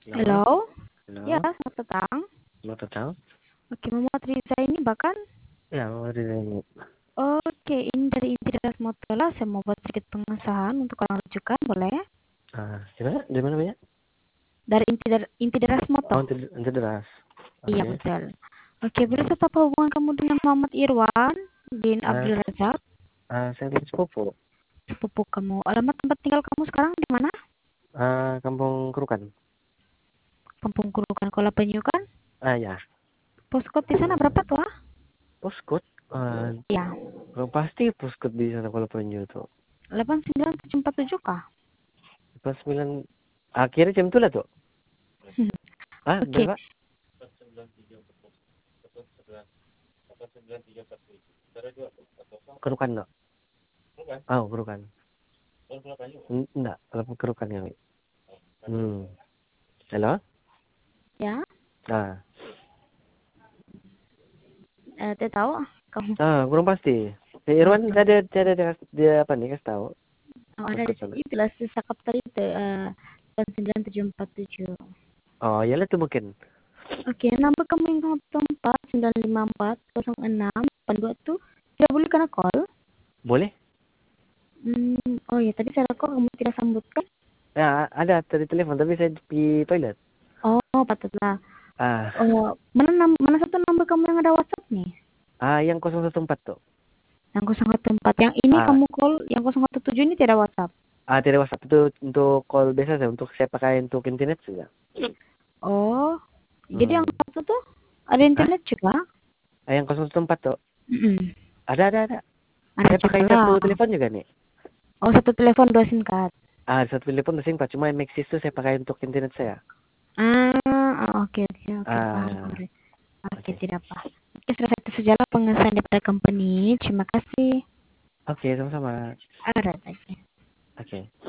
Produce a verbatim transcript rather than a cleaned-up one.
Halo, Halo, ya halo, selamat petang. selamat datang. Oke, Muhammad Riza ini bahkan, Ya, mau ini. oke ini dari Inti Deras Motola, saya mau buat sedikit pengesahan untuk orang rujukan, boleh? Ah, gimana? Di mana ya? Dari Inti, Der- Inti Deras Moto. Oh, nanti, nanti deras. Iya Oke. betul. Oke, boleh tetap apa hubungan kamu dengan Muhammad Irwan bin Ah, Abdul Razak, ah, saya dari sepupu. sepupu kamu. Alamat tempat tinggal kamu sekarang di mana? Ah, Kampung Kerukan. Kampung Kurukan, Kola Penyu kan? Ah, ya. Postcode di sana berapa tuh? Ah? Postcode. Ah, Ya, belum pasti postcode di sana kalau penyu tuh. delapan sembilan tujuh empat tujuh kah? Pas sembilan. Akhirnya jam itu lah tuh. Ah, Oke, berapa? Kerukan no? Oh, Kerukan. En- Enggak, kalau Kerukan ya. Wi. Hmm. Halo? ya. Ah, Eh, saya tahu kamu. ah, belum pasti. Si Oh, Irwan, belum. dia, dia, dia, dia, dia apa nih, kasih tahu. Oh, ada di Postcode sana. itulah sisa kapten itu eh, delapan sembilan tujuh empat tujuh. Oh, ya lah tuh mungkin. Oke, nomor kamu yang kamu empat sembilan lima empat nol enam delapan dua tuh tidak boleh kena call. Boleh? Hmm, oh ya tadi saya kok kamu tidak sambutkan. Ya, ada tadi telepon, tapi saya di toilet. Oh, patutlah. Ah, Oh, mana nam- mana satu nomor kamu yang ada WhatsApp nih? ah yang nol satu empat tuh. Yang nol satu empat yang ini Ah, kamu call yang nol satu tujuh ini tidak WhatsApp. ah tidak WhatsApp itu untuk call biasa saja, untuk saya pakai untuk internet saja. Oh, jadi yang Hmm. satu tuh ada Hah? internet juga? Ah, yang nol satu empat tuh. Mm-mm. Ada, ada, ada. Ada Saya juga pakai lah. satu telepon juga nih. Oh, satu telepon dua SIM card. Ah, satu telepon masing pak. Cuma Maxis itu saya pakai untuk internet saya. Ah, oke oke oke paham. Ah, Paham. Oke, oke. tidak apa. Oke, selesai itu sejarah pengesahan daripada company. Terima kasih. Oke, sama-sama. Alright, oke. Oke.